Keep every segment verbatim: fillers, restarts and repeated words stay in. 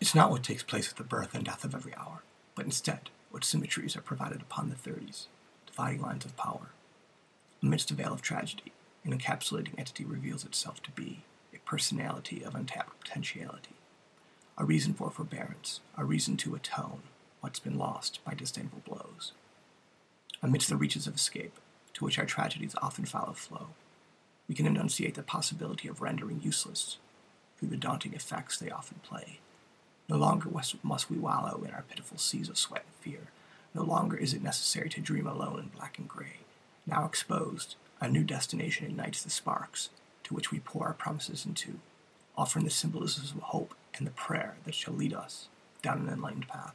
It's not what takes place at the birth and death of every hour, but instead what symmetries are provided upon the thirties, dividing lines of power. Amidst a veil of tragedy, an encapsulating entity reveals itself to be a personality of untapped potentiality, a reason for forbearance, a reason to atone what's been lost by disdainful blows. Amidst the reaches of escape, to which our tragedies often follow flow, we can enunciate the possibility of rendering useless, through the daunting effects they often play. No longer must we wallow in our pitiful seas of sweat and fear. No longer is it necessary to dream alone in black and gray. Now exposed, a new destination ignites the sparks, to which we pour our promises into, offering the symbolisms of hope and the prayer that shall lead us down an enlightened path.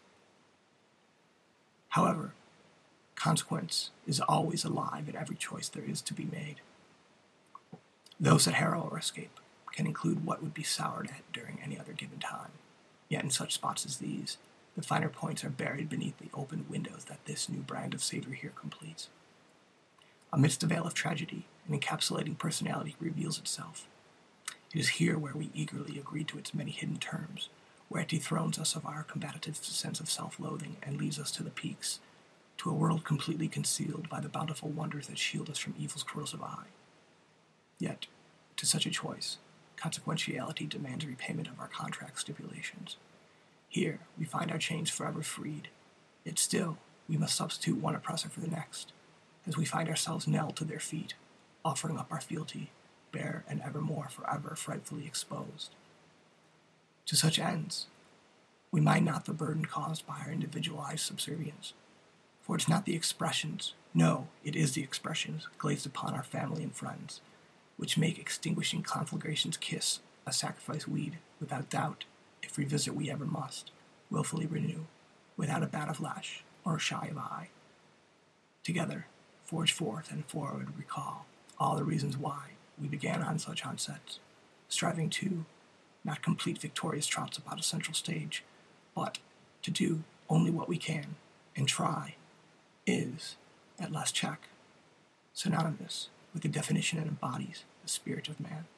However, consequence is always alive in every choice there is to be made. Those that harrow or escape can include what would be soured at during any other given time. Yet in such spots as these, the finer points are buried beneath the open windows that this new brand of savor here completes. Amidst a veil of tragedy, an encapsulating personality reveals itself. It is here where we eagerly agree to its many hidden terms, where it dethrones us of our combative sense of self-loathing and leads us to the peaks, to a world completely concealed by the bountiful wonders that shield us from evil's corrosive eye. Yet, to such a choice, consequentiality demands repayment of our contract stipulations. Here, we find our chains forever freed, yet still, we must substitute one oppressor for the next, as we find ourselves nailed to their feet, offering up our fealty, bare and evermore forever frightfully exposed. To such ends, we mind not the burden caused by our individualized subservience, for it's not the expressions, no, it is the expressions glazed upon our family and friends, which make extinguishing conflagrations kiss a sacrifice we'd, without doubt, if revisit we ever must, willfully renew, without a bat of lash or a shy of eye. Together, forge forth and forward recall all the reasons why we began on such onsets, striving to, not complete victorious trots about a central stage, but to do only what we can, and try, is, at last check, synonymous with the definition that embodies the spirit of man.